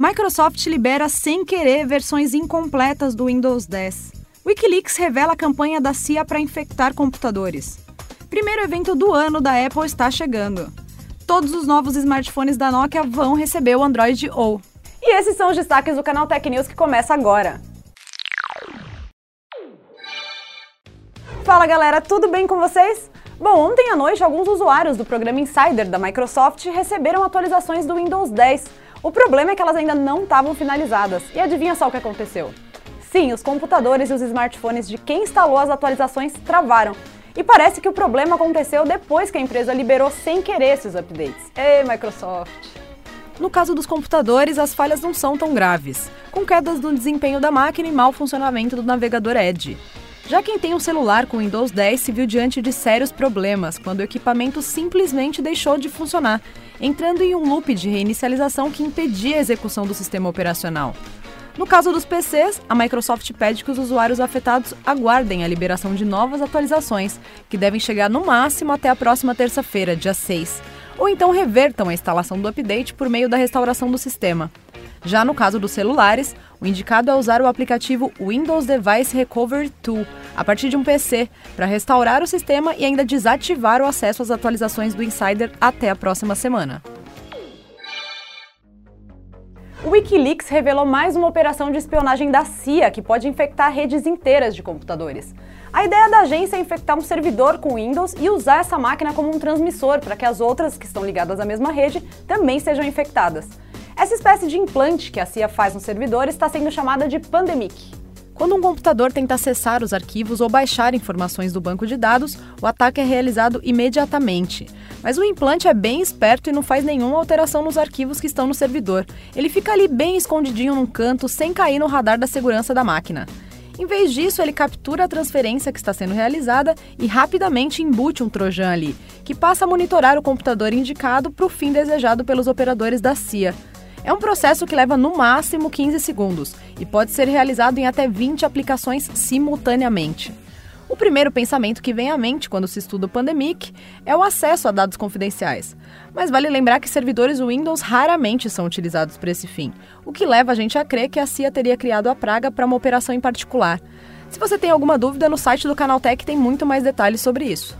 Microsoft libera sem querer versões incompletas do Windows 10. Wikileaks revela a campanha da CIA para infectar computadores. Primeiro evento do ano da Apple está chegando. Todos os novos smartphones da Nokia vão receber o Android O. E esses são os destaques do canal Tech News que começa agora. Fala galera, tudo bem com vocês? Bom, ontem à noite alguns usuários do programa Insider da Microsoft receberam atualizações do Windows 10. O problema é que elas ainda não estavam finalizadas. E adivinha só o que aconteceu? Sim, os computadores e os smartphones de quem instalou as atualizações travaram. E parece que o problema aconteceu depois que a empresa liberou sem querer esses updates. Ei, Microsoft! No caso dos computadores, as falhas não são tão graves, com quedas no desempenho da máquina e mau funcionamento do navegador Edge. Já quem tem um celular com Windows 10 se viu diante de sérios problemas quando o equipamento simplesmente deixou de funcionar, entrando em um loop de reinicialização que impedia a execução do sistema operacional. No caso dos PCs, a Microsoft pede que os usuários afetados aguardem a liberação de novas atualizações, que devem chegar no máximo até a próxima terça-feira, dia 6, ou então revertam a instalação do update por meio da restauração do sistema. Já no caso dos celulares, o indicado é usar o aplicativo Windows Device Recovery Tool a partir de um PC para restaurar o sistema e ainda desativar o acesso às atualizações do Insider até a próxima semana. O Wikileaks revelou mais uma operação de espionagem da CIA que pode infectar redes inteiras de computadores. A ideia da agência é infectar um servidor com Windows e usar essa máquina como um transmissor para que as outras, que estão ligadas à mesma rede, também sejam infectadas. Essa espécie de implante que a CIA faz no servidor está sendo chamada de Pandemic. Quando um computador tenta acessar os arquivos ou baixar informações do banco de dados, o ataque é realizado imediatamente. Mas o implante é bem esperto e não faz nenhuma alteração nos arquivos que estão no servidor. Ele fica ali bem escondidinho num canto, sem cair no radar da segurança da máquina. Em vez disso, ele captura a transferência que está sendo realizada e rapidamente embute um trojan ali, que passa a monitorar o computador indicado para o fim desejado pelos operadores da CIA. É um processo que leva no máximo 15 segundos e pode ser realizado em até 20 aplicações simultaneamente. O primeiro pensamento que vem à mente quando se estuda o Pandemic é o acesso a dados confidenciais. Mas vale lembrar que servidores Windows raramente são utilizados para esse fim, o que leva a gente a crer que a CIA teria criado a praga para uma operação em particular. Se você tem alguma dúvida, no site do Canaltech tem muito mais detalhes sobre isso.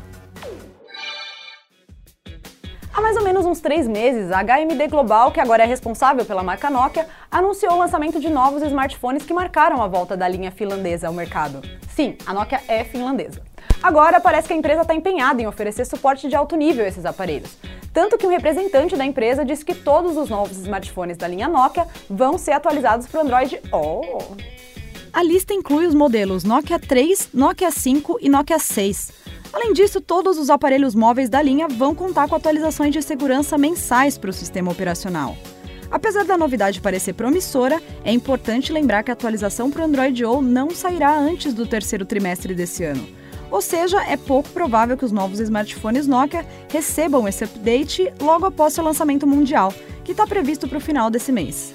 Há mais ou menos uns 3 meses, a HMD Global, que agora é responsável pela marca Nokia, anunciou o lançamento de novos smartphones que marcaram a volta da linha finlandesa ao mercado. Sim, a Nokia é finlandesa. Agora parece que a empresa está empenhada em oferecer suporte de alto nível a esses aparelhos. Tanto que um representante da empresa disse que todos os novos smartphones da linha Nokia vão ser atualizados para o Android O. A lista inclui os modelos Nokia 3, Nokia 5 e Nokia 6. Além disso, todos os aparelhos móveis da linha vão contar com atualizações de segurança mensais para o sistema operacional. Apesar da novidade parecer promissora, é importante lembrar que a atualização para o Android O não sairá antes do terceiro trimestre desse ano. Ou seja, é pouco provável que os novos smartphones Nokia recebam esse update logo após seu lançamento mundial, que está previsto para o final desse mês.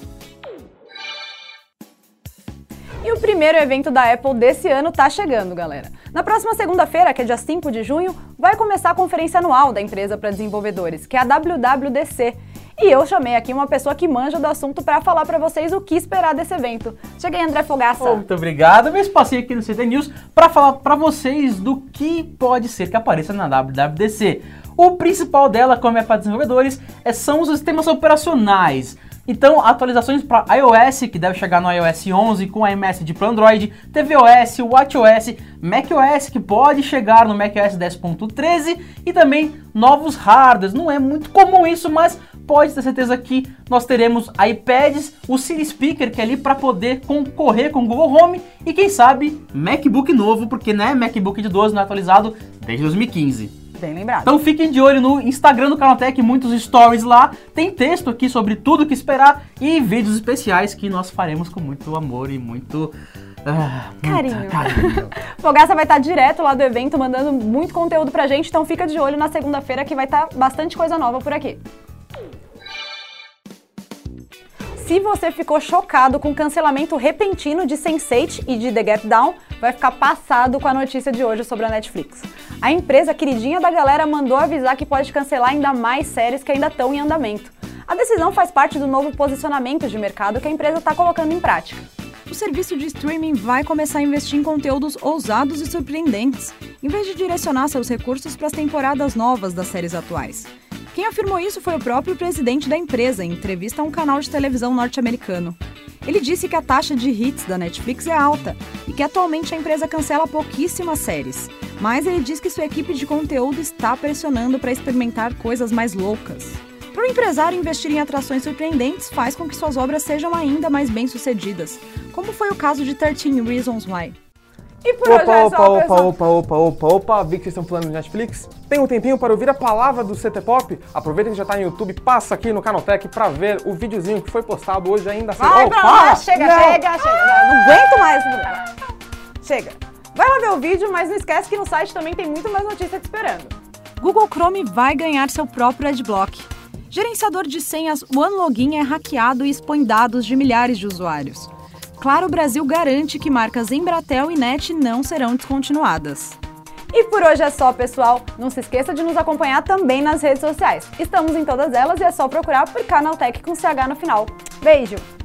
E o primeiro evento da Apple desse ano está chegando, galera. Na próxima segunda-feira, que é dia 5 de junho, vai começar a conferência anual da empresa para desenvolvedores, que é a WWDC. E eu chamei aqui uma pessoa que manja do assunto para falar para vocês o que esperar desse evento. Chega aí, André Fogaça. Muito obrigado. Meu espacinho aqui no CT News para falar para vocês do que pode ser que apareça na WWDC. O principal dela, como é para desenvolvedores, são os sistemas operacionais. Então, atualizações para iOS, que deve chegar no iOS 11 com a iMessage para Android, tvOS, watchOS, macOS, que pode chegar no macOS 10.13 e também novos hardwares. Não é muito comum isso, mas pode ter certeza que nós teremos iPads, o Siri Speaker, que é ali para poder concorrer com o Google Home e quem sabe MacBook novo, porque né, MacBook de 12 não é atualizado desde 2015. Bem lembrado. Então fiquem de olho no Instagram do Canaltech, muitos stories lá, tem texto aqui sobre tudo o que esperar e vídeos especiais que nós faremos com muito amor e muito carinho. Fogaça vai estar direto lá do evento mandando muito conteúdo pra gente, então fica de olho na segunda-feira que vai estar bastante coisa nova por aqui. Se você ficou chocado com o cancelamento repentino de Sense8 e de The Get Down, vai ficar passado com a notícia de hoje sobre a Netflix. A empresa queridinha da galera mandou avisar que pode cancelar ainda mais séries que ainda estão em andamento. A decisão faz parte do novo posicionamento de mercado que a empresa está colocando em prática. O serviço de streaming vai começar a investir em conteúdos ousados e surpreendentes, em vez de direcionar seus recursos para as temporadas novas das séries atuais. Quem afirmou isso foi o próprio presidente da empresa, em entrevista a um canal de televisão norte-americano. Ele disse que a taxa de hits da Netflix é alta e que atualmente a empresa cancela pouquíssimas séries. Mas ele diz que sua equipe de conteúdo está pressionando para experimentar coisas mais loucas. Para o empresário, investir em atrações surpreendentes faz com que suas obras sejam ainda mais bem-sucedidas, como foi o caso de 13 Reasons Why. E por hoje é só, pessoal. Opa, vi que vocês estão falando de Netflix? Tem um tempinho para ouvir a palavra do CT Pop? Aproveita que já tá no YouTube, passa aqui no Canaltech para ver o videozinho que foi postado hoje ainda. Vai pra lá, chega. Não aguento mais. Chega. Vai lá ver o vídeo, mas não esquece que no site também tem muito mais notícia te esperando. Google Chrome vai ganhar seu próprio Adblock. Gerenciador de senhas OneLogin é hackeado e expõe dados de milhares de usuários. Claro Brasil garante que marcas Embratel e NET não serão descontinuadas. E por hoje é só, pessoal. Não se esqueça de nos acompanhar também nas redes sociais. Estamos em todas elas e é só procurar por Canaltech com CH no final. Beijo!